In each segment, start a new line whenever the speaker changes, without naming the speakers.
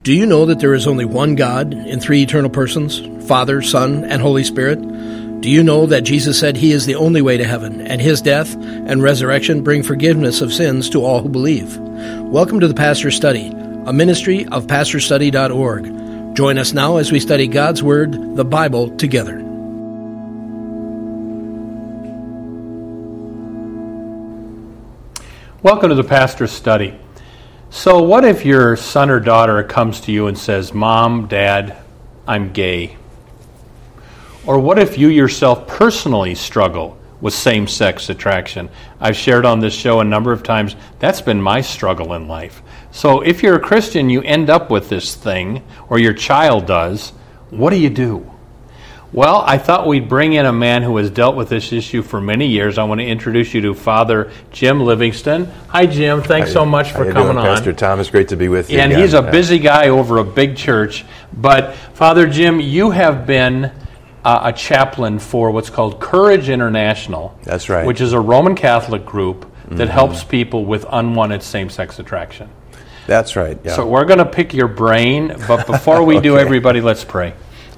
Do you know that there is only one God in three eternal persons, Father, Son, and Holy Spirit? Do you know that Jesus said He is the only way to heaven, and His death and resurrection bring forgiveness of sins to all who believe? Welcome to the Pastor's Study, a ministry of pastorstudy.org. Join us now as we study God's Word, the Bible, together.
Welcome to the Pastor's Study. So what if your son or daughter comes to you and says, "Mom, Dad, I'm gay"? Or what if you yourself personally struggle with same-sex attraction? I've shared on this show a number of times, that's been my struggle in life. So if you're a Christian, you end up with this thing, or your child does, what do you do? Well, I thought we'd bring in a man who has dealt with this issue for many years. I want to introduce you to Father Jim Livingston. Hi, Jim. Thanks so much for coming on.
Pastor Tom, it's great to be with you.
And he's a busy guy over a big church. But, Father Jim, you have been a chaplain for what's called Courage International.
That's right.
Which is a Roman Catholic group that helps people with unwanted same-sex attraction.
That's right, yeah.
So we're going to pick your brain, but before we do, everybody, let's pray.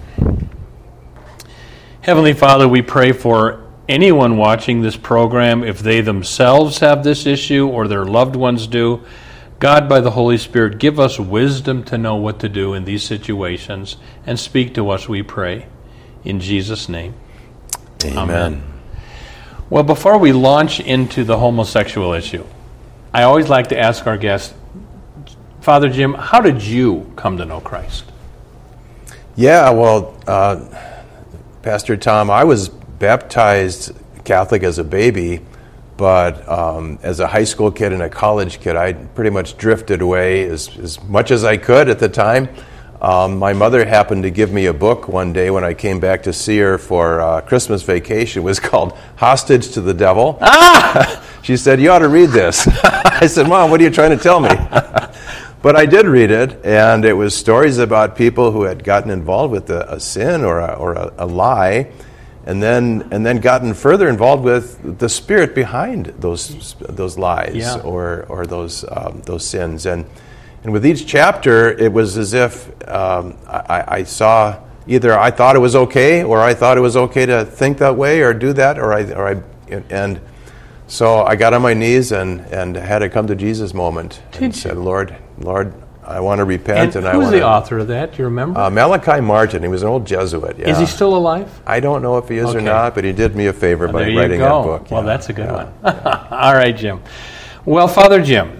Heavenly Father, we pray for anyone watching this program, if they themselves have this issue or their loved ones do. God, by the Holy Spirit, give us wisdom to know what to do in these situations and speak to us, we pray. In Jesus' name.
Amen.
Well, before we launch into the homosexual issue, I always like to ask our guests, Father Jim, how did you come to know Christ?
Yeah, well, Pastor Tom, I was baptized Catholic as a baby, but as a high school kid and a college kid, I pretty much drifted away as much as I could at the time. My mother happened to give me a book one day when I came back to see her for Christmas vacation. It was called Hostage to the Devil. She said, "You ought to read this." I said, "Mom, what are you trying to tell me?" But I did read it, and it was stories about people who had gotten involved with a sin or a lie, and then gotten further involved with the spirit behind those lies or those sins. And with each chapter, it was as if I saw either I thought it was okay, or I thought it was okay to think that way or do that, and so I got on my knees and had a come to Jesus moment and said, Lord, I want to repent.
And who's the author of that? Do you remember?
Malachi Martin. He was an old Jesuit. Yeah.
Is he still alive?
I don't know if he is or not, but he did me a favor by
there
writing
you go.
that book.
Well, that's a good one. All right, Jim. Well, Father Jim,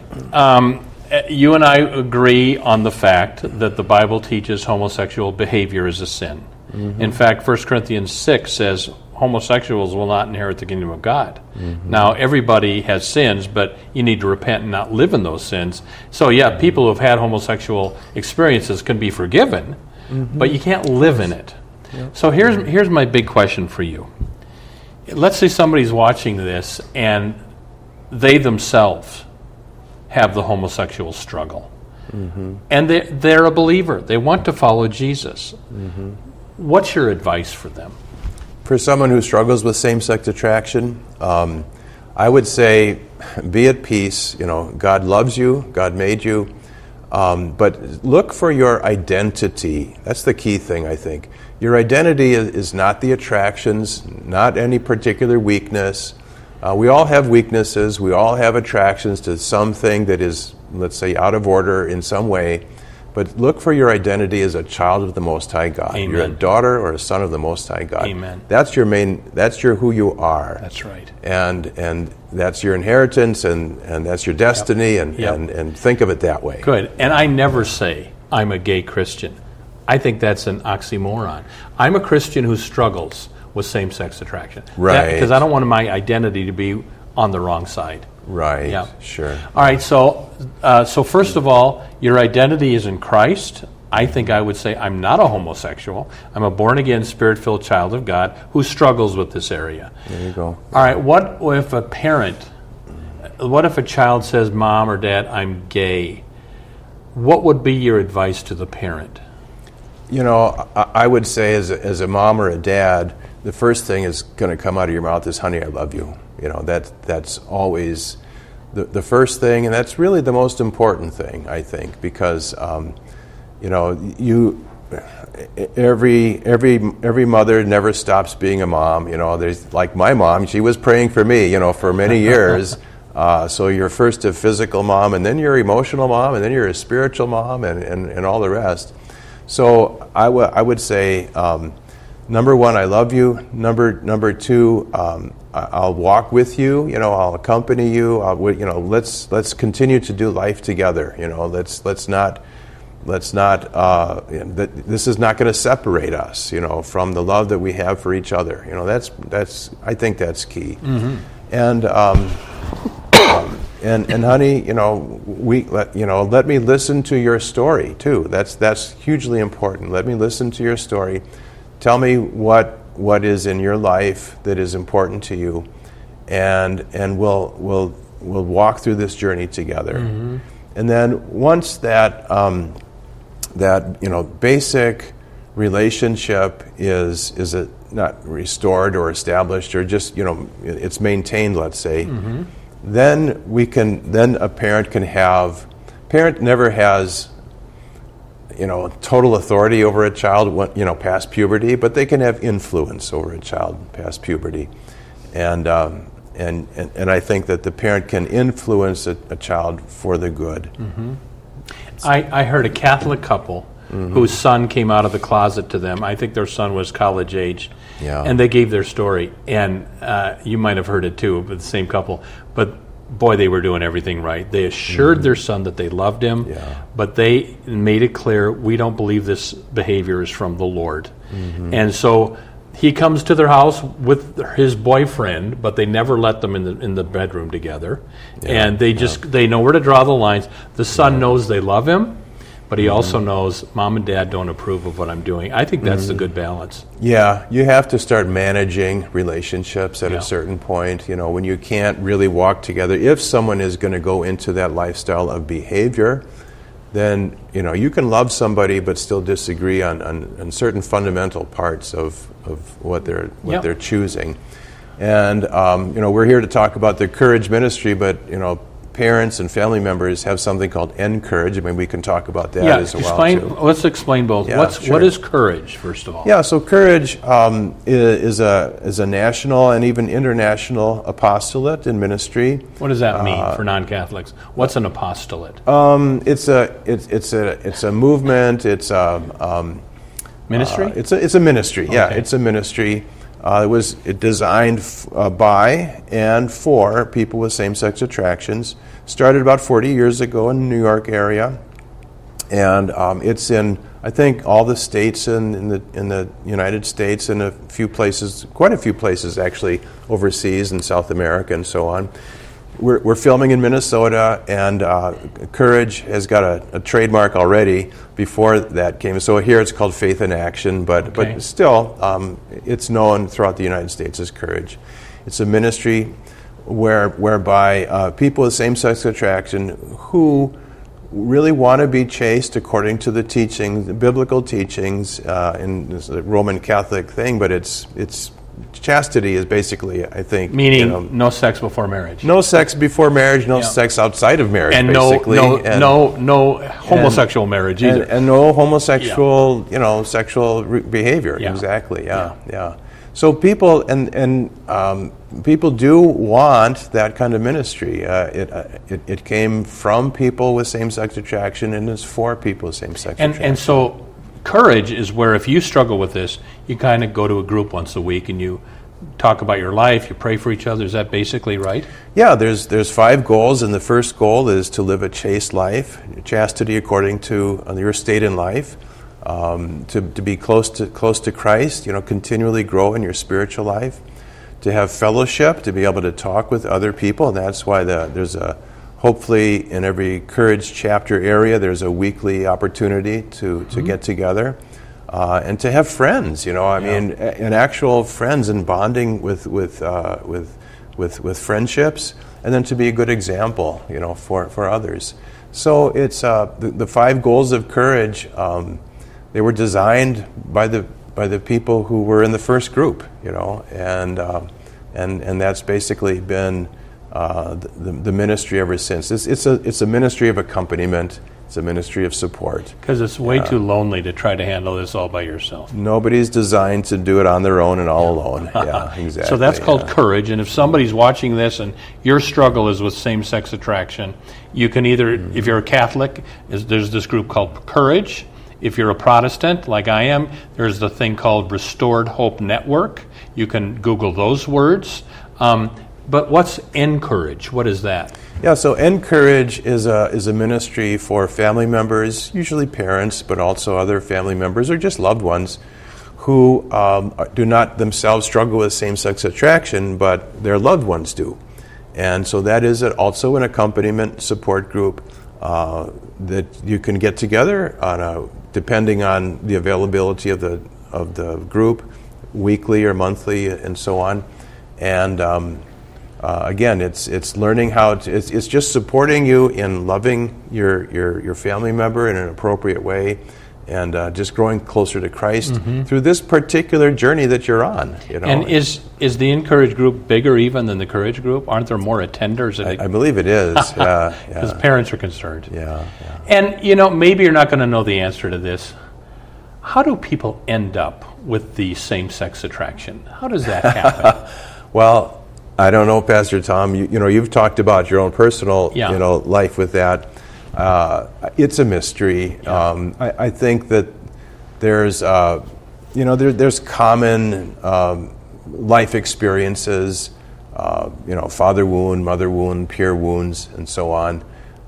you and I agree on the fact that the Bible teaches homosexual behavior is a sin. Mm-hmm. In fact, 1 Corinthians 6 says homosexuals will not inherit the kingdom of God. Mm-hmm. Now, everybody has sins, but you need to repent and not live in those sins. So, yeah, people who have had homosexual experiences can be forgiven, but you can't live in it. Yep. So here's my big question for you. Let's say somebody's watching this and they themselves have the homosexual struggle. Mm-hmm. And they're a believer. They want to follow Jesus. Mm-hmm. What's your advice for them?
For someone who struggles with same-sex attraction, I would say be at peace. You know, God loves you. God made you. But look for your identity. That's the key thing, I think. Your identity is not the attractions, not any particular weakness. We all have weaknesses. We all have attractions to something that is, let's say, out of order in some way. But look for your identity as a child of the Most High God.
Amen.
You're a daughter or a son of the Most High God.
Amen.
That's your who you are.
That's right.
And that's your inheritance, and that's your destiny, and think of it that way.
Good. And I never say I'm a gay Christian. I think that's an oxymoron. I'm a Christian who struggles with same-sex attraction.
Right.
Because I don't want my identity to be on the wrong side.
Right.
Yeah.
Sure.
All right. So first of all, your identity is in Christ. I think I would say I'm not a homosexual. I'm a born-again, Spirit-filled child of God who struggles with this area.
There you go.
All right. What if a child says, "Mom or Dad, I'm gay"? What would be your advice to the parent?
You know, I would say as a mom or a dad, the first thing is going to come out of your mouth is, "Honey, I love you." You know, that's always the first thing, and that's really the most important thing, I think, because every mother never stops being a mom. There's like my mom; she was praying for me, for many years. So you're first a physical mom, and then you're emotional mom, and then you're a spiritual mom, and all the rest. So I would say, number one, I love you. Number two, I'll walk with you. I'll accompany you. Let's continue to do life together. Let's not. This is not going to separate us. From the love that we have for each other. That's. I think that's key. Mm-hmm. And honey, let me listen to your story too. That's hugely important. Let me listen to your story. Tell me what is in your life that is important to you, and we'll walk through this journey together. Mm-hmm. And then once that basic relationship is not restored or established, or just it's maintained, let's say. Mm-hmm. Then a parent never has total authority over a child past puberty, but they can have influence over a child past puberty, and I think that the parent can influence a child for the good.
Mm-hmm. I heard a Catholic couple whose son came out of the closet to them. I think their son was college age.
Yeah.
And they gave their story. And you might have heard it too, but the same couple. But boy, they were doing everything right. They assured their son that they loved him, but they made it clear, we don't believe this behavior is from the Lord. Mm-hmm. And so he comes to their house with his boyfriend, but they never let them in the bedroom together. Yeah. And they know where to draw the lines. The son knows they love him, but he also knows mom and dad don't approve of what I'm doing. I think that's the good balance.
Yeah, you have to start managing relationships at a certain point, when you can't really walk together. If someone is going to go into that lifestyle of behavior, then, you can love somebody but still disagree on certain fundamental parts of what they're choosing. And, we're here to talk about the Courage Ministry, but, parents and family members have something called Encourage. I mean, we can talk about that as well, too.
Let's explain both.
Yeah,
what is Courage, first of all?
Yeah, so Courage is a national and even international apostolate in ministry.
What does that mean for non-Catholics? What's an apostolate?
It's a movement. It's a
ministry.
It's a ministry. Yeah,
Okay.
It's a ministry. It was designed by and for people with same-sex attractions. Started about 40 years ago in the New York area, and it's in, I think, all the states in the United States, and quite a few places actually overseas in South America and so on. We're filming in Minnesota, and Courage has got a trademark already before that came. So here it's called Faith in Action, but still it's known throughout the United States as Courage. It's a ministry whereby people with same-sex attraction who really want to be chaste according to the teachings, the biblical teachings, in the Roman Catholic thing, but it's chastity is basically, I think,
meaning no sex before marriage.
No sex before marriage, no sex outside of marriage,
and
basically.
No homosexual marriage either.
And no homosexual, sexual behavior.
Yeah.
Exactly. Yeah. So people people do want that kind of ministry. It came from people with same-sex attraction, and it's for people with same-sex attraction.
And so Courage is where, if you struggle with this, you kind of go to a group once a week and you talk about your life, you pray for each other. Is that basically right? Yeah,
there's 5 goals, and the first goal is to live a chaste life, chastity according to your state in life, to be close to Christ, continually grow in your spiritual life, to have fellowship, to be able to talk with other people, and that's why there's hopefully in every Courage chapter area, there's a weekly opportunity to get together and to have friends. And actual friends, and bonding with friendships, and then to be a good example, for others. So it's the 5 goals of Courage. They were designed by the people who were in the first group, and that's basically been the ministry ever since. It's a ministry of accompaniment. It's a ministry of support.
Because it's way too lonely to try to handle this all by yourself.
Nobody's designed to do it on their own and all alone. Yeah, exactly.
So that's called Courage. And if somebody's watching this and your struggle is with same-sex attraction, you can either, if you're a Catholic, there's this group called Courage. If you're a Protestant, like I am, there's the thing called Restored Hope Network. You can Google those words. But what's Encourage? What is that?
Yeah, so Encourage is a ministry for family members, usually parents, but also other family members or just loved ones who do not themselves struggle with same-sex attraction, but their loved ones do. And so that is also an accompaniment support group that you can get together on depending on the availability of the group, weekly or monthly, and so on. And again, it's learning how to, it's just supporting you in loving your family member in an appropriate way, and just growing closer to Christ through this particular journey that you're on.
And is the Encourage group bigger even than the Courage group? Aren't there more attenders?
I believe it is. Yeah,
because parents are concerned.
Yeah.
And maybe you're not going to know the answer to this. How do people end up with the same-sex attraction? How does that happen?
Well, I don't know, Pastor Tom. You've talked about your own personal, life with that. It's a mystery.
Yeah.
I think that there's, there's common life experiences, father wound, mother wound, peer wounds, and so on.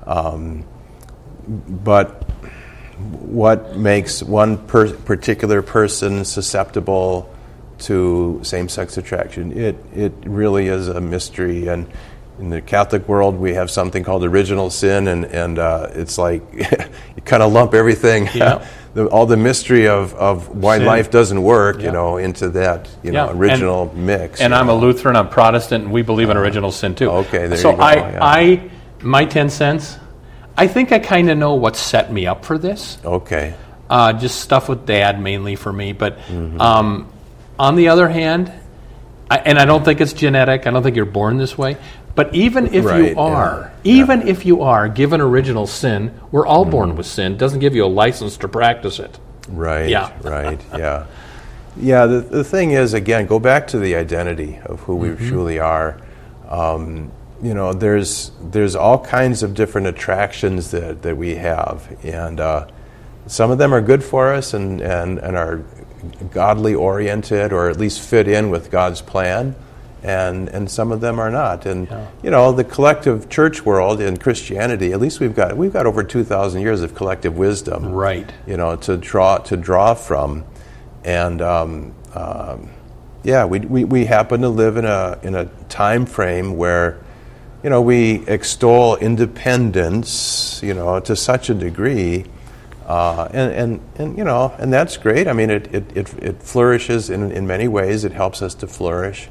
But what makes one particular person susceptible to same-sex attraction, it really is a mystery. And in the Catholic world, we have something called original sin, and it's like you kind of lump everything, all the mystery of why
sin.
Life doesn't work, into that original mix.
And I'm a Lutheran, I'm Protestant, and we believe in original sin too.
Okay, there
so
you go.
My 10 cents, I think I kind of know what set me up for this.
Okay.
Just stuff with Dad mainly for me, but on the other hand, I don't think it's genetic. I don't think you're born this way. But even if if you are given original sin, we're all born with sin. It doesn't give you a license to practice it.
Right.
Yeah.
Right. Yeah. Yeah. The thing is, again, go back to the identity of who we truly are. There's all kinds of different attractions that we have, and some of them are good for us and are godly oriented, or at least fit in with God's plan, and some of them are not. And the collective church world in Christianity, at least we've got over 2,000 years of collective wisdom,
right?
To draw from, and we happen to live in a time frame where we extol independence, to such a degrry. And that's great. I mean, it flourishes in many ways. It helps us to flourish,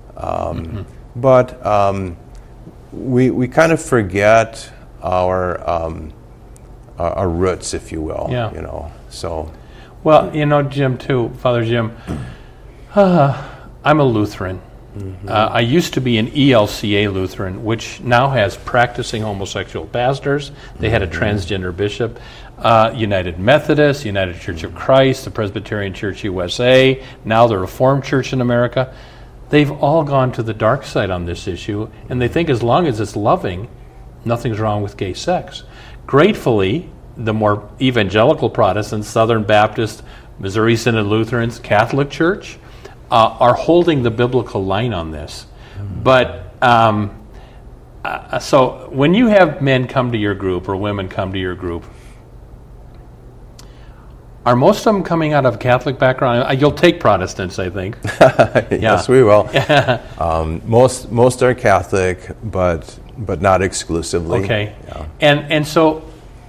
but we kind of forget our roots, if you will.
Yeah.
So.
Well, Jim too, Father Jim. I'm a Lutheran. I used to be an ELCA Lutheran, which now has practicing homosexual pastors. They had a transgender bishop. United Methodist, United Church of Christ, the Presbyterian Church USA, now the Reformed Church in America. They've all gone to the dark side on this issue, and they think as long as it's loving, nothing's wrong with gay sex. Gratefully, the more evangelical Protestants, Southern Baptist, Missouri Synod Lutherans, Catholic Church, are holding the biblical line on this. But so when you have men come to your group or women come to your group, are most of them coming out of a Catholic background? You'll take Protestants, I think.
Yes, we will. Most are Catholic, but not exclusively.
Okay. Yeah. And so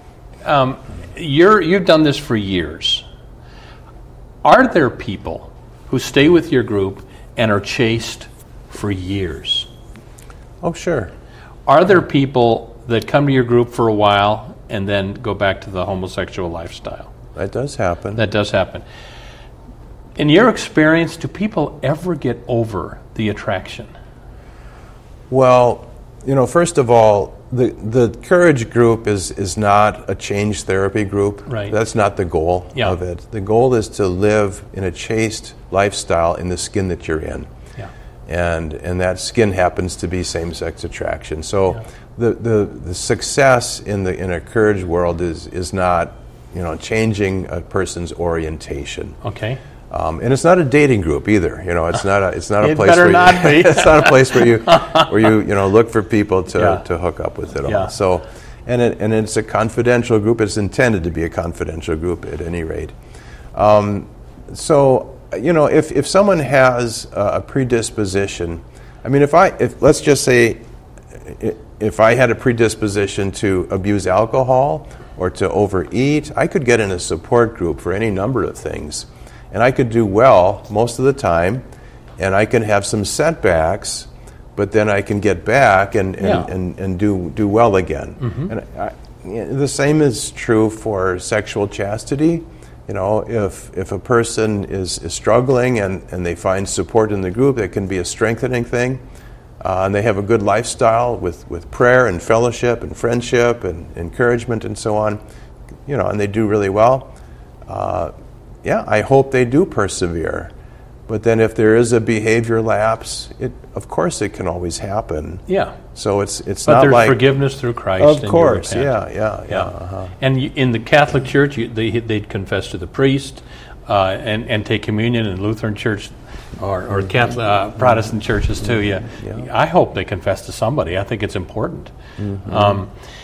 you've done this for years. Are there people who stay with your group and are chaste for years?
Oh, sure.
Are there people that come to your group for a while and then go back to the homosexual lifestyle?
That does happen.
That does happen. In your experience, do people ever get over the attraction?
Well, first of all, the Courage group is not a change therapy group.
Right.
That's not the goal
Yeah.
of it. The goal is to live in a chaste lifestyle in the skin that you're in.
Yeah.
And that skin happens to be same-sex attraction. So the success in a Courage world is not, changing a person's orientation.
Okay.
And it's not a dating group either. It's not a
It
place
better
where
not be.
it's not a place where you look for people to hook up with at all.
Yeah.
So, and it's a confidential group. It's intended to be a confidential group at any rate. If someone has a predisposition, if let's just say, if I had a predisposition to abuse alcohol or to overeat, I could get in a support group for any number of things. And I could do well most of the time, and I can have some setbacks, but then I can get back and do well again. Mm-hmm. And the same is true for sexual chastity. If a person is struggling and they find support in the group, that can be a strengthening thing. And they have a good lifestyle with prayer and fellowship and friendship and encouragement and so on, and they do really well. I hope they do persevere. But then if there is a behavior lapse, of course it can always happen.
Yeah.
So it's
but
not
there's
like
forgiveness through Christ.
Of
and
course,
you repent.
yeah. Uh-huh.
And in the Catholic Church, they'd confess to the priest and take communion. In Lutheran Church or Catholic Protestant churches too. Yeah. I hope they confess to somebody. I think it's important. Mm-hmm.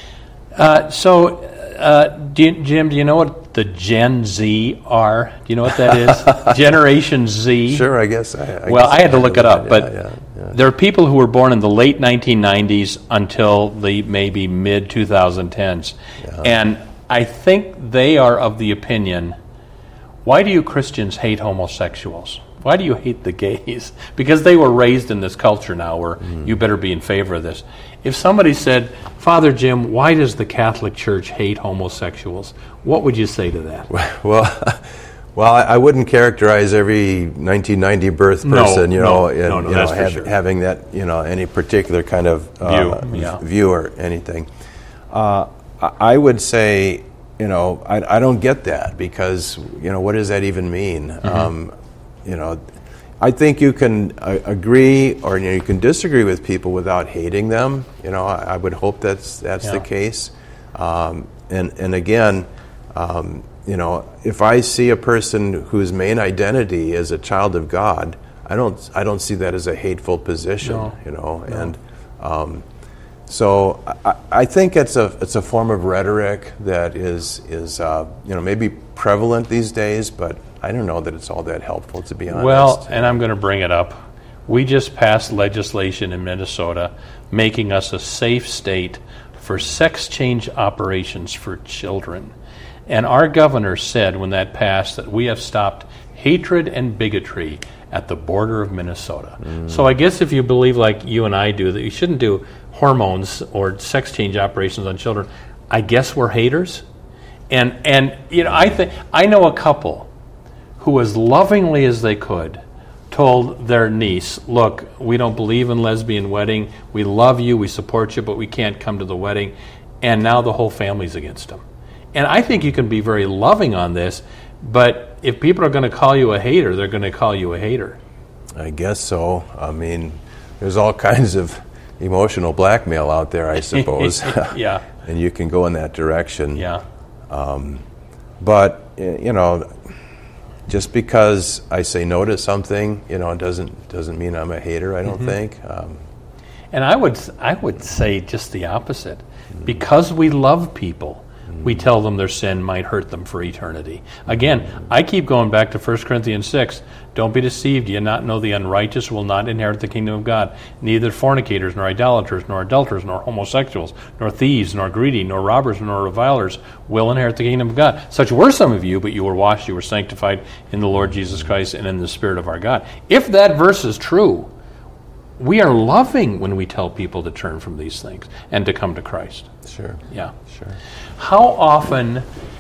Jim, do you know what the Gen Z are? Do you know what that is? Generation Z?
Sure, I guess.
I had to look it up, but there are people who were born in the late 1990s until the maybe mid-2010s. Yeah. And I think they are of the opinion, why do you Christians hate homosexuals? Why do you hate the gays? Because they were raised in this culture now where you better be in favor of this. If somebody said, Father Jim, why does the Catholic Church hate homosexuals? What would you say to that?
Well, I wouldn't characterize every 1990 birth person, having that, any particular kind of view or anything. I would say, I don't get that because, what does that even mean? Mm-hmm. I think you can agree or you can disagree with people without hating them. I would hope that's the case. And again, if I see a person whose main identity is a child of God, I don't see that as a hateful position. And so I think it's a form of rhetoric that is maybe prevalent these days, but I don't know that it's all that helpful, to be honest.
Well, and I'm going to bring it up. We just passed legislation in Minnesota making us a safe state for sex change operations for children. And our governor said when that passed that we have stopped hatred and bigotry at the border of Minnesota. So I guess if you believe like you and I do that you shouldn't do hormones or sex change operations on children, I guess we're haters. And I know a couple who, as lovingly as they could, told their niece, look, we don't believe in lesbian wedding. We love you. We support you, but we can't come to the wedding. And now the whole family's against them. And I think you can be very loving on this, but if people are going to call you a hater, they're going to call you a hater.
I guess so. There's all kinds of emotional blackmail out there, I suppose.
Yeah.
And you can go in that direction.
Yeah.
But, just because I say no to something, doesn't mean I'm a hater, I don't think.
And I would say just the opposite. Because we love people, we tell them their sin might hurt them for eternity. Again, I keep going back to 1 Corinthians 6. Don't be deceived. Do you not know the unrighteous will not inherit the kingdom of God? Neither fornicators, nor idolaters, nor adulterers, nor homosexuals, nor thieves, nor greedy, nor robbers, nor revilers will inherit the kingdom of God. Such were some of you, but you were washed, you were sanctified in the Lord Jesus Christ and in the Spirit of our God. If that verse is true, we are loving when we tell people to turn from these things and to come to Christ.
Sure.
Yeah.
Sure.
How often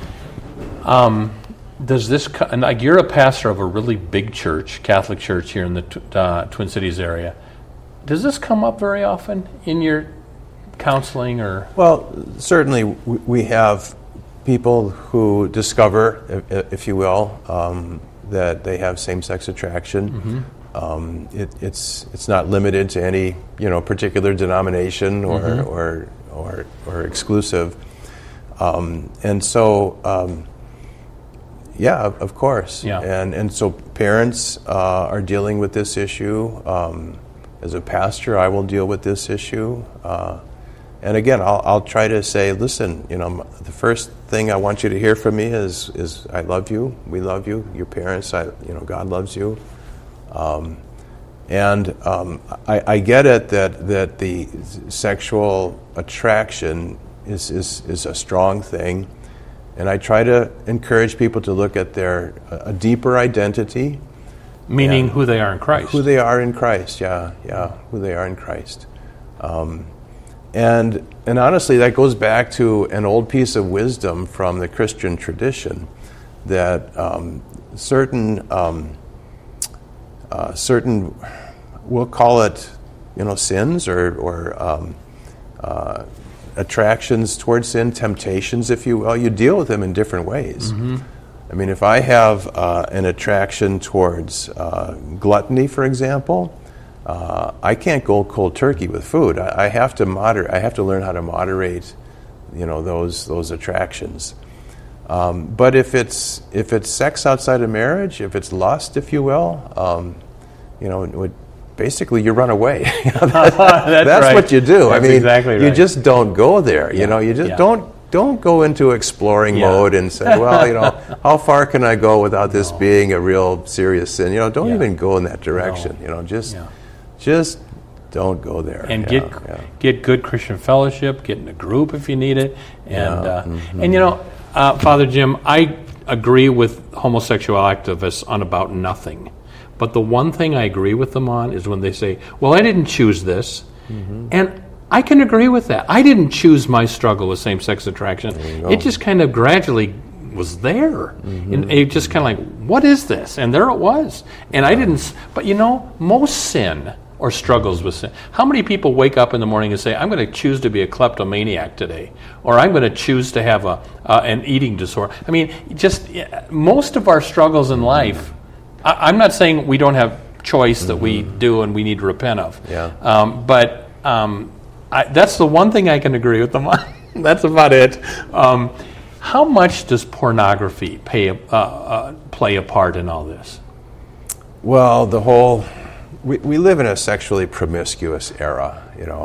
does this, like you're a pastor of a really big church, Catholic church here in the Twin Cities area. Does this come up very often in your counseling or?
Well, certainly we have people who discover, if you will, that they have same-sex attraction. It's not limited to any particular denomination or exclusive, and so yeah, of course, and so parents are dealing with this issue. As a pastor, I will deal with this issue. And again, I'll try to say, listen, the first thing I want you to hear from me is I love you, we love you, your parents, God loves you. And I get it that the sexual attraction is a strong thing, and I try to encourage people to look at a deeper identity.
Meaning who they are in Christ.
Who they are in Christ, yeah, who they are in Christ. And honestly, that goes back to an old piece of wisdom from the Christian tradition that certain, we'll call it, sins or attractions towards sin, temptations, if you will. You deal with them in different ways. I mean, if I have an attraction towards gluttony, for example, I can't go cold turkey with food. I have to I have to learn how to moderate, those attractions. But if it's sex outside of marriage, if it's lust, if you will, basically you run away. That's right. What you do.
That's exactly right.
You just don't go there. You just don't go into exploring mode and say, well, how far can I go without this being a real serious sin? Don't even go in that direction. Just don't go there.
And get good Christian fellowship. Get in a group if you need it. And Father Jim, I agree with homosexual activists on about nothing. But the one thing I agree with them on is when they say, well, I didn't choose this. And I can agree with that. I didn't choose my struggle with same-sex attraction. It just kind of gradually was there. And it just kind of like, what is this? And there it was. And I didn't, but most sin or struggles with sin. How many people wake up in the morning and say, I'm going to choose to be a kleptomaniac today, or I'm going to choose to have an eating disorder? I mean, just most of our struggles in life, I'm not saying we don't have choice that we do and we need to repent of. But that's the one thing I can agree with them on. That's about it. How much does pornography play a part in all this?
Well, we live in a sexually promiscuous era.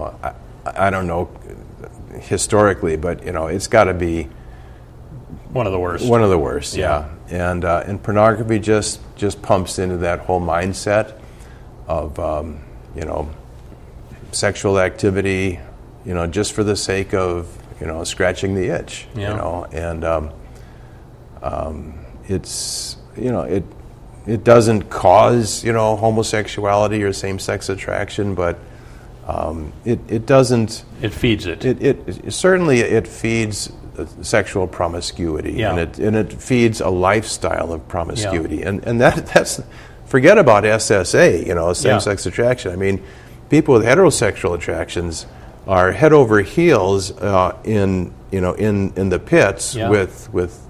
I don't know historically, but it's got to be
one of the worst.
One of the worst, yeah. And pornography just pumps into that whole mindset of sexual activity, just for the sake of scratching the itch, and it's it doesn't cause homosexuality or same-sex attraction, but it doesn't.
It feeds it.
It certainly feeds sexual promiscuity, and it feeds a lifestyle of promiscuity, and that's forget about SSA, same-sex attraction. I mean, people with heterosexual attractions are head over heels in the pits with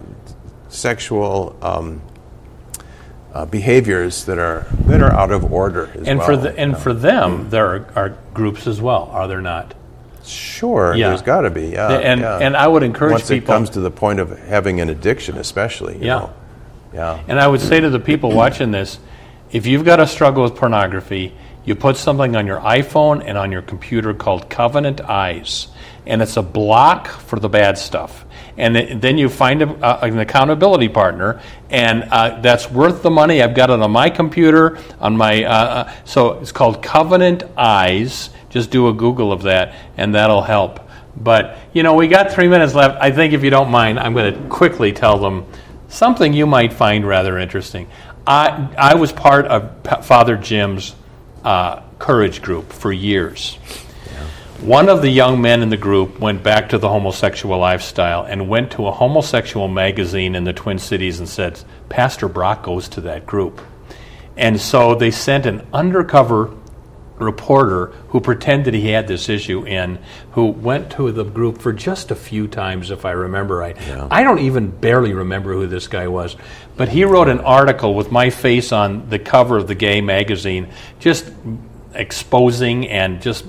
sexual behaviors that are out of order.
For them, there are groups as well, are there not?
Sure, there's got to be.
And I would encourage
once
people,
it comes to the point of having an addiction, especially. You know.
And I would say to the people watching this, if you've got a struggle with pornography, you put something on your iPhone and on your computer called Covenant Eyes, and it's a block for the bad stuff. And then you find an accountability partner, and that's worth the money. I've got it on my computer, on my so it's called Covenant Eyes. Just do a Google of that, and that'll help. But, we got 3 minutes left. I think if you don't mind, I'm going to quickly tell them something you might find rather interesting. I was part of Father Jim's courage group for years. One of the young men in the group went back to the homosexual lifestyle and went to a homosexual magazine in the Twin Cities and said, Pastor Brock goes to that group. And so they sent an undercover reporter who pretended he had this issue who went to the group for just a few times, if I remember right. Yeah. I don't even barely remember who this guy was, but he wrote an article with my face on the cover of the Gay magazine, just exposing and just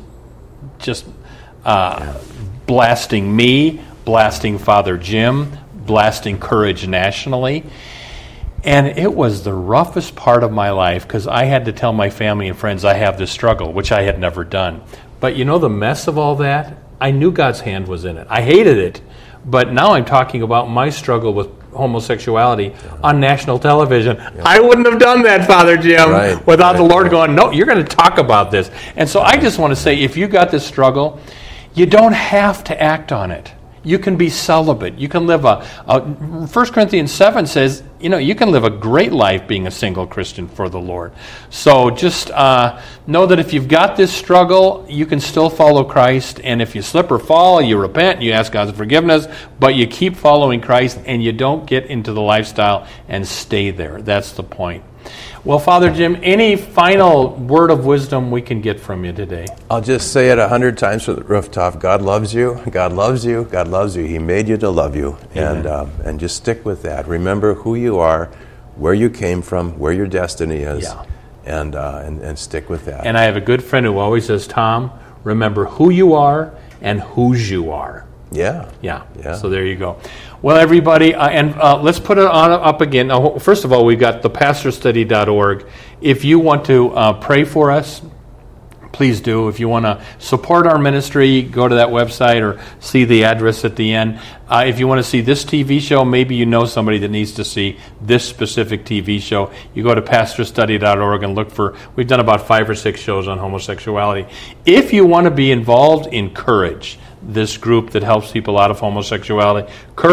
blasting me, blasting Father Jim, blasting Courage nationally. And it was the roughest part of my life because I had to tell my family and friends I have this struggle, which I had never done. But you know the mess of all that? I knew God's hand was in it. I hated it. But now I'm talking about my struggle with homosexuality on national television. Yeah. I wouldn't have done that, Father Jim, without the Lord going, no, you're going to talk about this. And so I just want to say, if you got this struggle, you don't have to act on it. You can be celibate. You can live 1 Corinthians 7 says, you can live a great life being a single Christian for the Lord. So just know that if you've got this struggle, you can still follow Christ. And if you slip or fall, you repent, you ask God's forgiveness, but you keep following Christ and you don't get into the lifestyle and stay there. That's the point. Well, Father Jim, any final word of wisdom we can get from you today?
I'll just say it 100 times from the rooftop. God loves you. God loves you. God loves you. He made you to love you. And just stick with that. Remember who you are, where you came from, where your destiny is, and stick with that.
And I have a good friend who always says, Tom, remember who you are and whose you are.
Yeah.
So there you go. Well, everybody, let's put it up again. Now, first of all, we've got thepastorstudy.org. If you want to pray for us, please do. If you want to support our ministry, go to that website or see the address at the end. If you want to see this TV show, maybe you know somebody that needs to see this specific TV show, you go to pastorstudy.org and look for, we've done about 5 or 6 shows on homosexuality. If you want to be involved in Courage, this group that helps people out of homosexuality,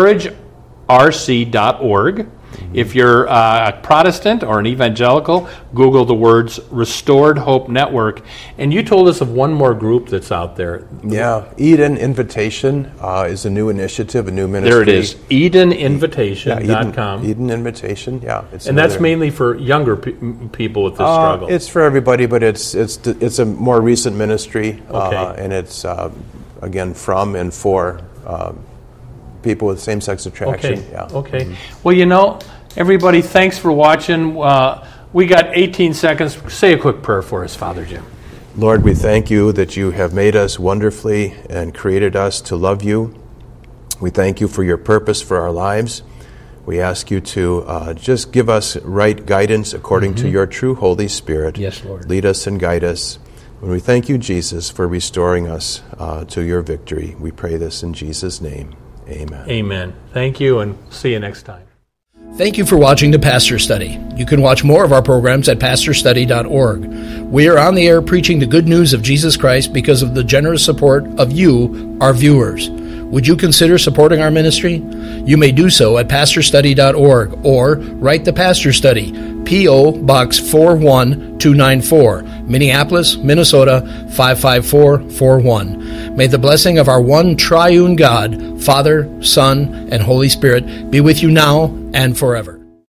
CourageRC.org. If you're a Protestant or an evangelical, Google the words Restored Hope Network. And you told us of one more group that's out there.
Yeah, Eden Invitation is a new initiative, a new ministry.
There it is, EdenInvitation.com.
Eden Invitation,
and that's mainly for younger people with this struggle.
It's for everybody, but it's a more recent ministry, and it's again from and for people with same-sex attraction.
Okay. Well, everybody, thanks for watching. We got 18 seconds. Say a quick prayer for us, Father Jim.
Lord, we thank you that you have made us wonderfully and created us to love you. We thank you for your purpose for our lives. We ask you to just give us right guidance according to your true Holy Spirit.
Yes, Lord.
Lead us and guide us. And we thank you, Jesus, for restoring us to your victory. We pray this in Jesus' name. Amen.
Amen. Thank you, and see you next time.
Thank you for watching The Pastor Study. You can watch more of our programs at pastorstudy.org. We are on the air preaching the good news of Jesus Christ because of the generous support of you, our viewers. Would you consider supporting our ministry? You may do so at pastorstudy.org or write The Pastor Study, P.O. Box 41294, Minneapolis, Minnesota 55441. May the blessing of our one triune God, Father, Son, and Holy Spirit be with you now and forever.